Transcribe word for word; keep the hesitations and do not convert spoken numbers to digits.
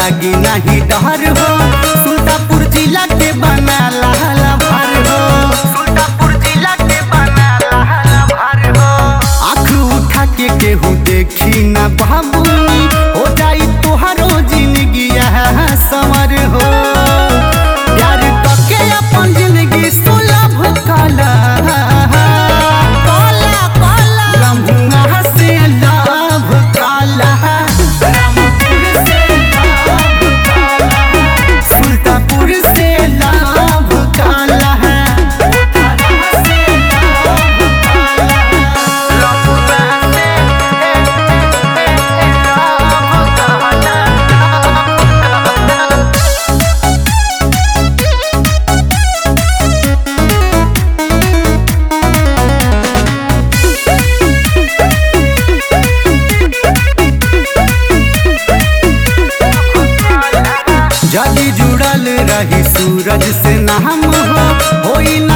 लागी नहीं डर हो। सुल्तानपुर जिला के बना लाला भर हो। सुल्तानपुर जिला के बना लाला भर हो। आँख उठा के केहू देखी ना बाबू, हो जाई तोहरो जिंदगी संवर हो। प्यार करके अपन जिंदगी सुलभ काला काला काला रमुआ से लाभ काला। रामपुर से लाभ काला, सुल्तानपुर से लाभ काला है। जदी जुड़ल रही सूरज से नाम हो, होई